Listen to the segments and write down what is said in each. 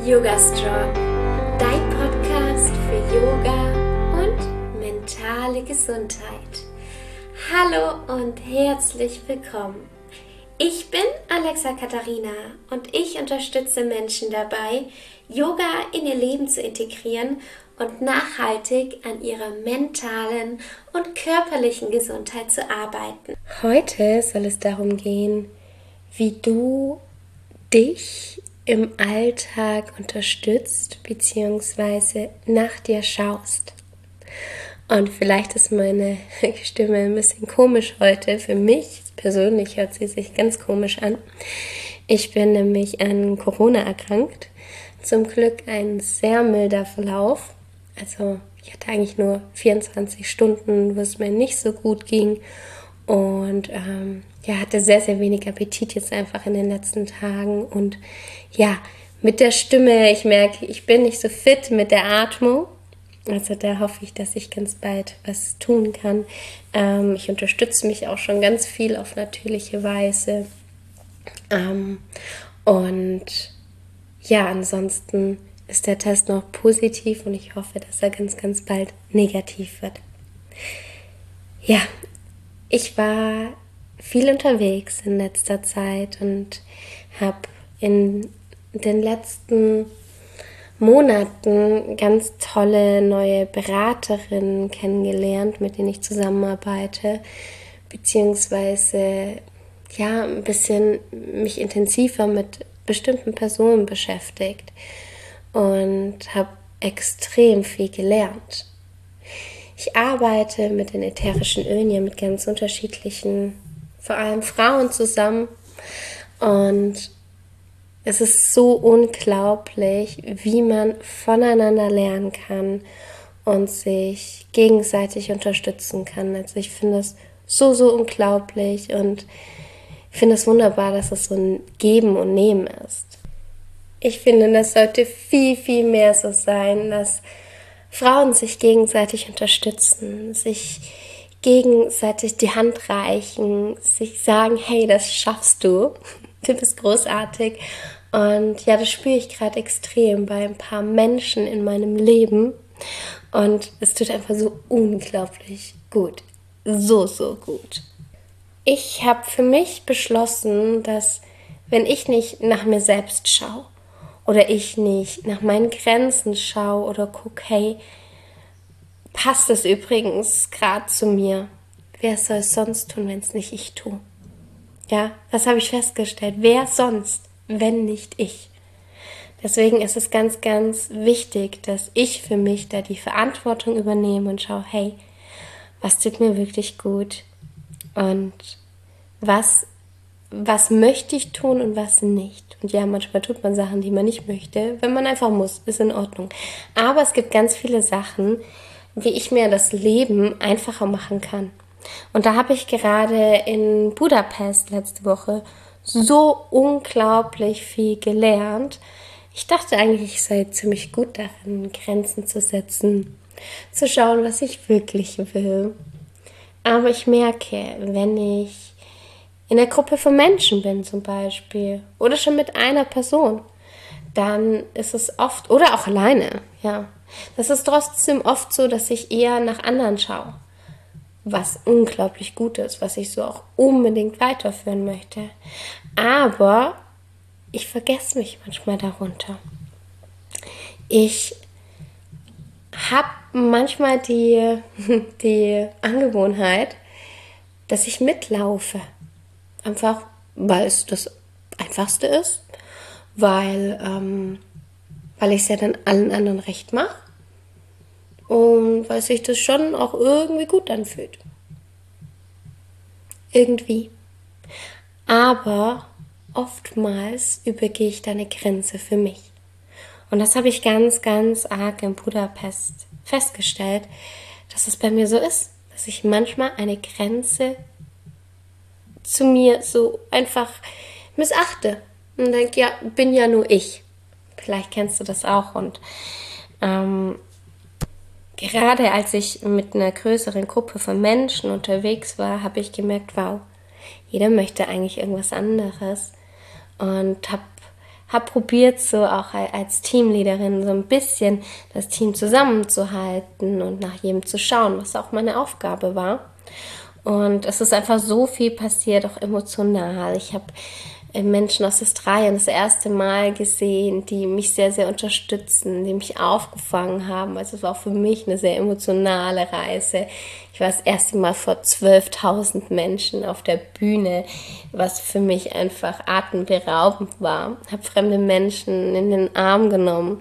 Yoga Strong, dein Podcast für Yoga und mentale Gesundheit. Hallo und herzlich willkommen. Ich bin Alexa Katharina und ich unterstütze Menschen dabei, Yoga in ihr Leben zu integrieren und nachhaltig an ihrer mentalen und körperlichen Gesundheit zu arbeiten. Heute soll es darum gehen, wie du dich im Alltag unterstützt bzw. nach dir schaust. Und vielleicht ist meine Stimme ein bisschen komisch heute. Für mich persönlich hört sie sich ganz komisch an. Ich bin nämlich an Corona erkrankt. Zum Glück ein sehr milder Verlauf. Also ich hatte eigentlich nur 24 Stunden, wo es mir nicht so gut ging. Und hatte sehr, sehr wenig Appetit jetzt einfach in den letzten Tagen. Und ja, mit der Stimme, ich merke, ich bin nicht so fit mit der Atmung. Also da hoffe ich, dass ich ganz bald was tun kann. Ich unterstütze mich auch schon ganz viel auf natürliche Weise. Und ja, ansonsten ist der Test noch positiv und ich hoffe, dass er ganz, ganz bald negativ wird. Ja, ich war viel unterwegs in letzter Zeit und habe in den letzten Monaten ganz tolle neue Beraterinnen kennengelernt, mit denen ich zusammenarbeite, beziehungsweise ein bisschen mich intensiver mit bestimmten Personen beschäftigt und habe extrem viel gelernt. Ich arbeite mit den ätherischen Ölen ja mit ganz unterschiedlichen, vor allem Frauen zusammen, und es ist so unglaublich, wie man voneinander lernen kann und sich gegenseitig unterstützen kann. Also ich finde es so, so unglaublich und ich finde es wunderbar, dass es so ein Geben und Nehmen ist. Ich finde, das sollte viel, viel mehr so sein, dass Frauen sich gegenseitig unterstützen, sich gegenseitig die Hand reichen, sich sagen, hey, das schaffst du, du bist großartig. Und ja, das spüre ich gerade extrem bei ein paar Menschen in meinem Leben und es tut einfach so unglaublich gut, so, so gut. Ich habe für mich beschlossen, dass wenn ich nicht nach mir selbst schaue oder ich nicht nach meinen Grenzen schaue oder gucke, hey, passt es übrigens gerade zu mir? Wer soll es sonst tun, wenn es nicht ich tue? Ja, das habe ich festgestellt. Wer sonst, wenn nicht ich? Deswegen ist es ganz, ganz wichtig, dass ich für mich da die Verantwortung übernehme und schaue, hey, was tut mir wirklich gut? Und was möchte ich tun und was nicht? Und ja, manchmal tut man Sachen, die man nicht möchte, wenn man einfach muss, ist in Ordnung. Aber es gibt ganz viele Sachen, wie ich mir das Leben einfacher machen kann. Und da habe ich gerade in Budapest letzte Woche so unglaublich viel gelernt. Ich dachte eigentlich, ich sei ziemlich gut darin, Grenzen zu setzen, zu schauen, was ich wirklich will. Aber ich merke, wenn ich in einer Gruppe von Menschen bin zum Beispiel oder schon mit einer Person, dann ist es oft, oder auch alleine, ja, das ist trotzdem oft so, dass ich eher nach anderen schaue, was unglaublich gut ist, was ich so auch unbedingt weiterführen möchte. Aber ich vergesse mich manchmal darunter. Ich habe manchmal die Angewohnheit, dass ich mitlaufe. Einfach, weil es das Einfachste ist, weil ich es ja dann allen anderen recht mache und weil sich das schon auch irgendwie gut anfühlt. Irgendwie. Aber oftmals übergehe ich da eine Grenze für mich. Und das habe ich ganz, ganz arg in Budapest festgestellt, dass es bei mir so ist, dass ich manchmal eine Grenze zu mir so einfach missachte und denke, ja, bin ja nur ich. Vielleicht kennst du das auch. Und gerade als ich mit einer größeren Gruppe von Menschen unterwegs war, habe ich gemerkt, wow, jeder möchte eigentlich irgendwas anderes. Und habe habe probiert, so auch als Teamleaderin so ein bisschen das Team zusammenzuhalten und nach jedem zu schauen, was auch meine Aufgabe war. Und es ist einfach so viel passiert, auch emotional. Ich habe Menschen aus Australien das erste Mal gesehen, die mich sehr, sehr unterstützen, die mich aufgefangen haben. Also es war auch für mich eine sehr emotionale Reise. Ich war das erste Mal vor 12.000 Menschen auf der Bühne, was für mich einfach atemberaubend war. Habe fremde Menschen in den Arm genommen,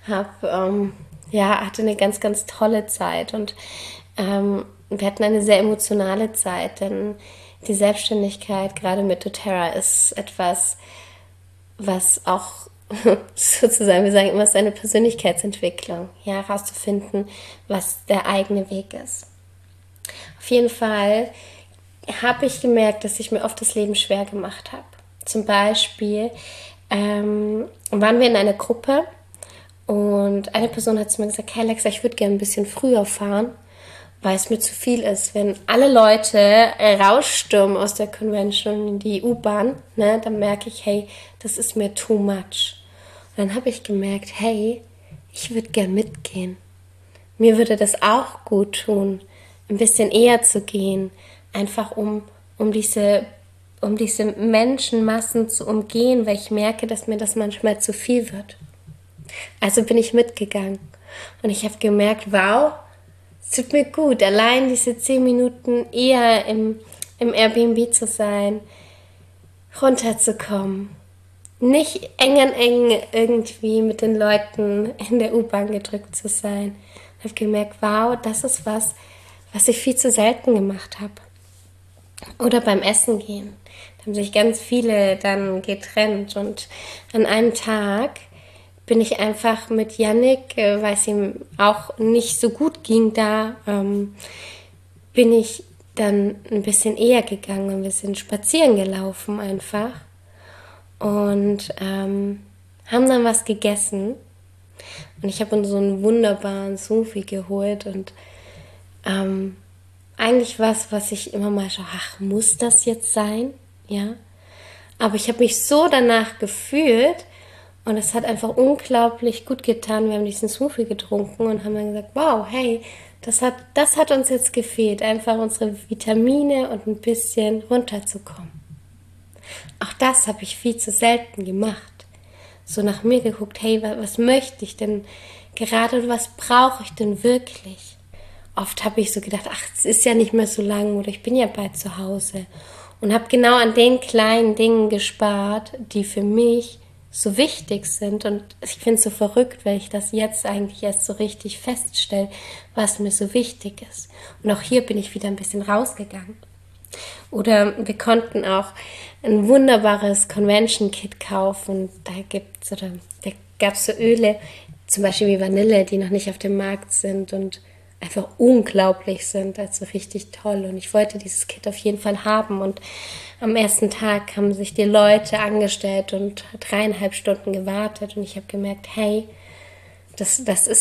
hatte eine ganz, ganz tolle Zeit und wir hatten eine sehr emotionale Zeit, denn die Selbstständigkeit, gerade mit doTERRA, ist etwas, was auch sozusagen, wir sagen immer, es ist eine Persönlichkeitsentwicklung, ja, herauszufinden, was der eigene Weg ist. Auf jeden Fall habe ich gemerkt, dass ich mir oft das Leben schwer gemacht habe. Zum Beispiel waren wir in einer Gruppe und eine Person hat zu mir gesagt, hey Alexa, ich würde gerne ein bisschen früher fahren, weil es mir zu viel ist. Wenn alle Leute rausstürmen aus der Convention in die U-Bahn, ne, dann merke ich, hey, das ist mir too much. Und dann habe ich gemerkt, hey, ich würde gern mitgehen. Mir würde das auch gut tun, ein bisschen eher zu gehen, einfach um diese Menschenmassen zu umgehen, weil ich merke, dass mir das manchmal zu viel wird. Also bin ich mitgegangen und ich habe gemerkt, wow, es tut mir gut, allein diese 10 Minuten eher im Airbnb zu sein, runterzukommen, nicht eng an eng irgendwie mit den Leuten in der U-Bahn gedrückt zu sein. Ich habe gemerkt, wow, das ist was ich viel zu selten gemacht habe. Oder beim Essen gehen. Da haben sich ganz viele dann getrennt und an einem Tag bin ich einfach mit Yannick, weil es ihm auch nicht so gut ging da, bin ich dann ein bisschen eher gegangen und wir sind spazieren gelaufen einfach und haben dann was gegessen und ich habe uns so einen wunderbaren Sufi geholt und eigentlich was ich immer mal so, ach, muss das jetzt sein? Ja, aber ich habe mich so danach gefühlt. Und es hat einfach unglaublich gut getan. Wir haben diesen Smoothie getrunken und haben dann gesagt, wow, hey, das hat uns jetzt gefehlt. Einfach unsere Vitamine und ein bisschen runterzukommen. Auch das habe ich viel zu selten gemacht. So nach mir geguckt, hey, was möchte ich denn gerade, was brauche ich denn wirklich? Oft habe ich so gedacht, ach, es ist ja nicht mehr so lang oder ich bin ja bald zu Hause. Und habe genau an den kleinen Dingen gespart, die für mich so wichtig sind und ich finde es so verrückt, weil ich das jetzt eigentlich erst so richtig feststelle, was mir so wichtig ist. Und auch hier bin ich wieder ein bisschen rausgegangen. Oder wir konnten auch ein wunderbares Convention-Kit kaufen. Da gab es so Öle, zum Beispiel wie Vanille, die noch nicht auf dem Markt sind und einfach unglaublich sind, also richtig toll. Und ich wollte dieses Kit auf jeden Fall haben. Und am ersten Tag haben sich die Leute angestellt und 3,5 Stunden gewartet. Und ich habe gemerkt, hey, das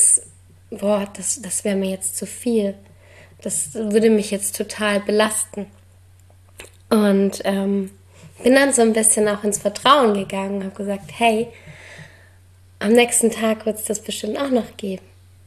wäre mir jetzt zu viel. Das würde mich jetzt total belasten. Und bin dann so ein bisschen auch ins Vertrauen gegangen und habe gesagt, hey, am nächsten Tag wird es das bestimmt auch noch geben.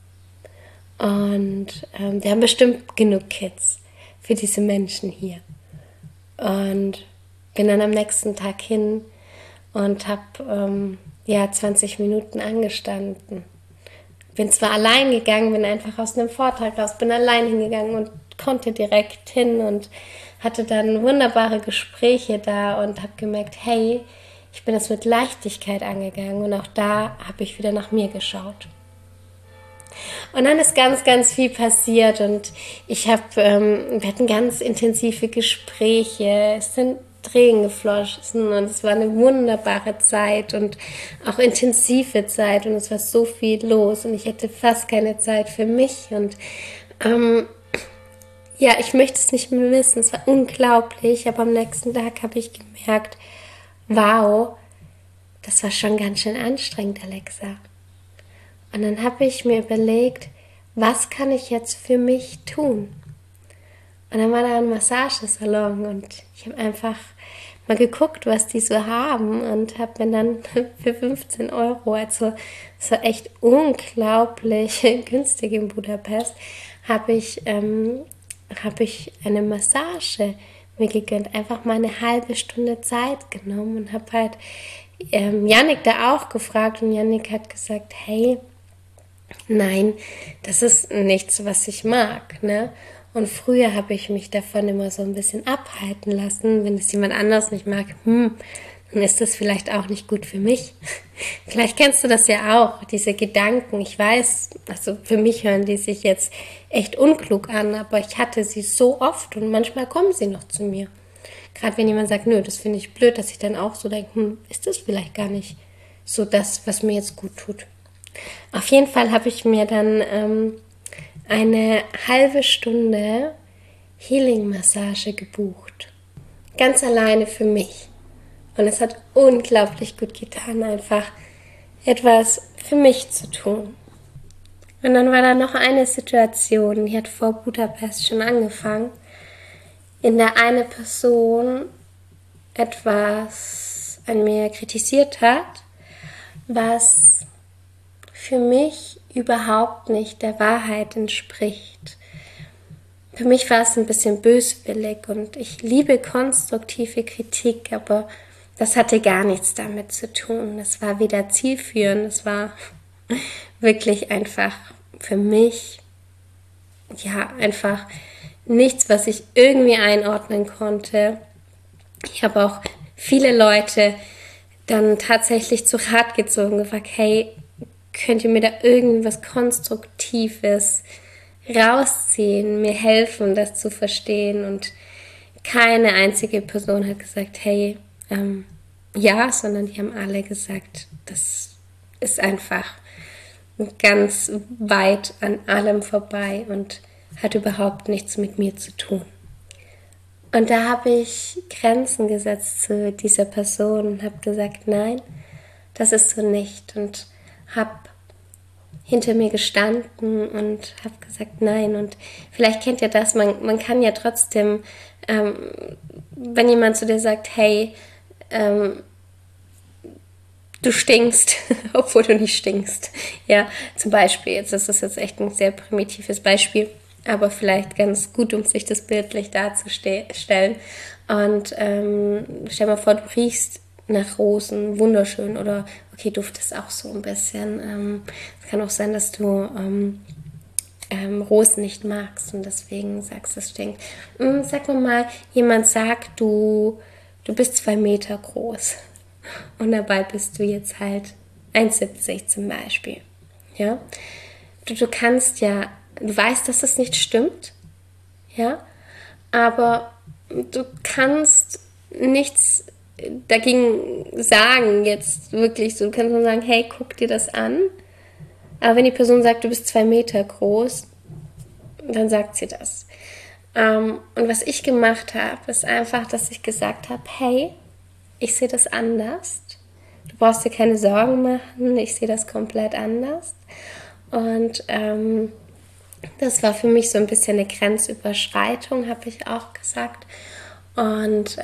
Und wir haben bestimmt genug Kits für diese Menschen hier. Und bin dann am nächsten Tag hin und habe 20 Minuten angestanden. Bin zwar allein gegangen, bin einfach aus einem Vortrag raus, bin allein hingegangen und konnte direkt hin und hatte dann wunderbare Gespräche da und habe gemerkt, hey, ich bin das mit Leichtigkeit angegangen und auch da habe ich wieder nach mir geschaut. Und dann ist ganz, ganz viel passiert und wir hatten ganz intensive Gespräche, es sind Tränen geflossen und es war eine wunderbare Zeit und auch intensive Zeit und es war so viel los und ich hatte fast keine Zeit für mich und ich möchte es nicht mehr wissen, es war unglaublich, aber am nächsten Tag habe ich gemerkt, wow, das war schon ganz schön anstrengend, Alexa. Und dann habe ich mir überlegt, was kann ich jetzt für mich tun? Und dann war da ein Massagesalon und ich habe einfach mal geguckt, was die so haben und habe mir dann für 15 Euro, also es war echt unglaublich günstig in Budapest, habe ich eine Massage mir gegönnt, einfach mal eine halbe Stunde Zeit genommen und habe halt Yannick da auch gefragt und Yannick hat gesagt, hey, nein, das ist nichts, was ich mag, ne? Und früher habe ich mich davon immer so ein bisschen abhalten lassen, wenn es jemand anders nicht mag, dann ist das vielleicht auch nicht gut für mich. Vielleicht kennst du das ja auch, diese Gedanken. Ich weiß, also für mich hören die sich jetzt echt unklug an, aber ich hatte sie so oft und manchmal kommen sie noch zu mir. Gerade wenn jemand sagt, nö, das finde ich blöd, dass ich dann auch so denke, ist das vielleicht gar nicht so das, was mir jetzt gut tut. Auf jeden Fall habe ich mir dann eine halbe Stunde Healing-Massage gebucht. Ganz alleine für mich. Und es hat unglaublich gut getan, einfach etwas für mich zu tun. Und dann war da noch eine Situation, die hat vor Budapest schon angefangen, in der eine Person etwas an mir kritisiert hat, was für mich überhaupt nicht der Wahrheit entspricht. Für mich war es ein bisschen böswillig und ich liebe konstruktive Kritik, aber das hatte gar nichts damit zu tun. Es war weder zielführend, es war wirklich einfach für mich, ja, einfach nichts, was ich irgendwie einordnen konnte. Ich habe auch viele Leute dann tatsächlich zu Rat gezogen, gefragt, hey, könnt ihr mir da irgendwas Konstruktives rausziehen, mir helfen, das zu verstehen? Und keine einzige Person hat gesagt, hey, ja, sondern die haben alle gesagt, das ist einfach ganz weit an allem vorbei und hat überhaupt nichts mit mir zu tun. Und da habe ich Grenzen gesetzt zu dieser Person und habe gesagt, nein, das ist so nicht. Und habe hinter mir gestanden und habe gesagt, nein. Und vielleicht kennt ihr das, man kann ja trotzdem, wenn jemand zu dir sagt, hey, du stinkst, obwohl du nicht stinkst. Ja, zum Beispiel, das ist jetzt echt ein sehr primitives Beispiel, aber vielleicht ganz gut, um sich das bildlich darzustellen. Und stell mal vor, du riechst nach Rosen, wunderschön, oder okay, duftest auch so ein bisschen. Es kann auch sein, dass du Rosen nicht magst und deswegen sagst, es stinkt. Sag mal, jemand sagt, du bist 2 Meter groß und dabei bist du jetzt halt 1,70 zum Beispiel. Ja? Du kannst ja, du weißt, dass es nicht stimmt, ja, aber du kannst nichts dagegen sagen, jetzt wirklich so. Du kannst nur sagen, hey, guck dir das an. Aber wenn die Person sagt, du bist 2 Meter groß, dann sagt sie das. Und was ich gemacht habe, ist einfach, dass ich gesagt habe, hey, ich sehe das anders. Du brauchst dir keine Sorgen machen, ich sehe das komplett anders. Und das war für mich so ein bisschen eine Grenzüberschreitung, habe ich auch gesagt. Und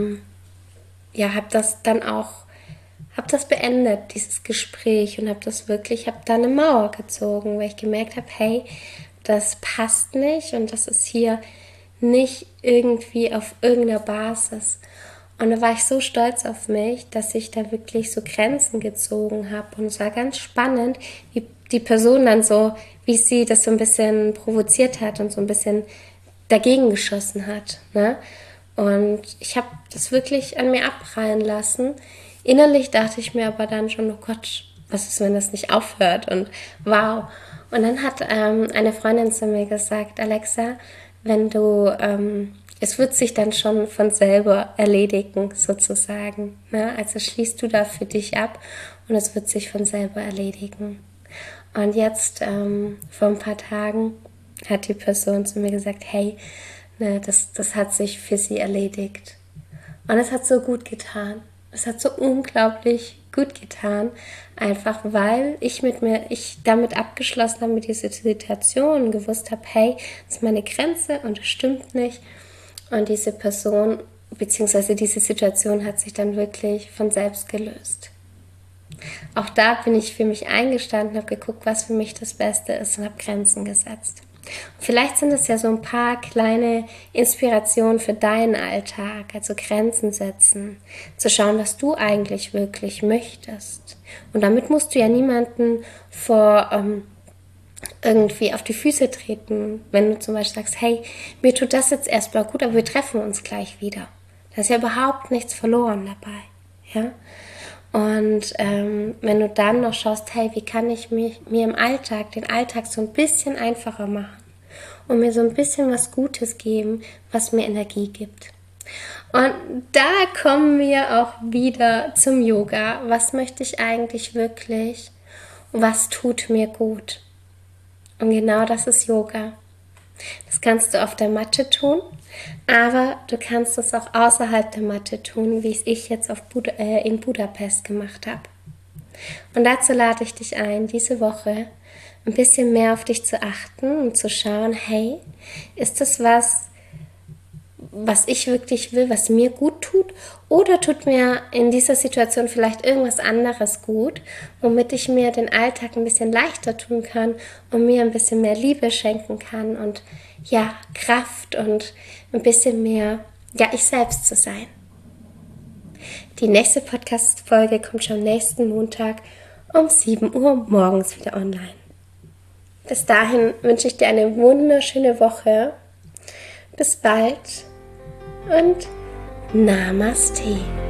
ja, habe das dann auch, habe das beendet, dieses Gespräch, und habe da eine Mauer gezogen, weil ich gemerkt habe, hey, das passt nicht und das ist hier nicht irgendwie auf irgendeiner Basis. Und da war ich so stolz auf mich, dass ich da wirklich so Grenzen gezogen habe. Und es war ganz spannend, wie die Person dann so, wie sie das so ein bisschen provoziert hat und so ein bisschen dagegen geschossen hat. Ne? Und ich habe das wirklich an mir abprallen lassen. Innerlich dachte ich mir aber dann schon, oh Gott, was ist, wenn das nicht aufhört? Und wow. Und dann hat eine Freundin zu mir gesagt, Alexa, wenn du, es wird sich dann schon von selber erledigen, sozusagen. Ne? Also schließt du da für dich ab und es wird sich von selber erledigen. Und jetzt, vor ein paar Tagen, hat die Person zu mir gesagt, hey, ne, das hat sich für sie erledigt. Und es hat so gut getan. Es hat so unglaublich gut getan, einfach weil ich damit abgeschlossen habe mit dieser Situation und gewusst habe, hey, das ist meine Grenze und es stimmt nicht. Und diese Person beziehungsweise diese Situation hat sich dann wirklich von selbst gelöst. Auch da bin ich für mich eingestanden, habe geguckt, was für mich das Beste ist und habe Grenzen gesetzt. Und vielleicht sind es ja so ein paar kleine Inspirationen für deinen Alltag, also Grenzen setzen, zu schauen, was du eigentlich wirklich möchtest. Und damit musst du ja niemanden irgendwie auf die Füße treten, wenn du zum Beispiel sagst, hey, mir tut das jetzt erstmal gut, aber wir treffen uns gleich wieder. Da ist ja überhaupt nichts verloren dabei. Ja? Und wenn du dann noch schaust, hey, wie kann ich mir im Alltag, den Alltag so ein bisschen einfacher machen und mir so ein bisschen was Gutes geben, was mir Energie gibt. Und da kommen wir auch wieder zum Yoga. Was möchte ich eigentlich wirklich? Was tut mir gut? Und genau das ist Yoga. Das kannst du auf der Matte tun, aber du kannst es auch außerhalb der Matte tun, wie es ich jetzt in Budapest gemacht habe. Und dazu lade ich dich ein, diese Woche ein bisschen mehr auf dich zu achten und zu schauen, hey, ist das was ich wirklich will, was mir gut tut, oder tut mir in dieser Situation vielleicht irgendwas anderes gut, womit ich mir den Alltag ein bisschen leichter tun kann und mir ein bisschen mehr Liebe schenken kann und ja, Kraft und ein bisschen mehr, ja, ich selbst zu sein. Die nächste Podcast-Folge kommt schon nächsten Montag um 7 Uhr morgens wieder online. Bis dahin wünsche ich dir eine wunderschöne Woche. Bis bald und Namaste.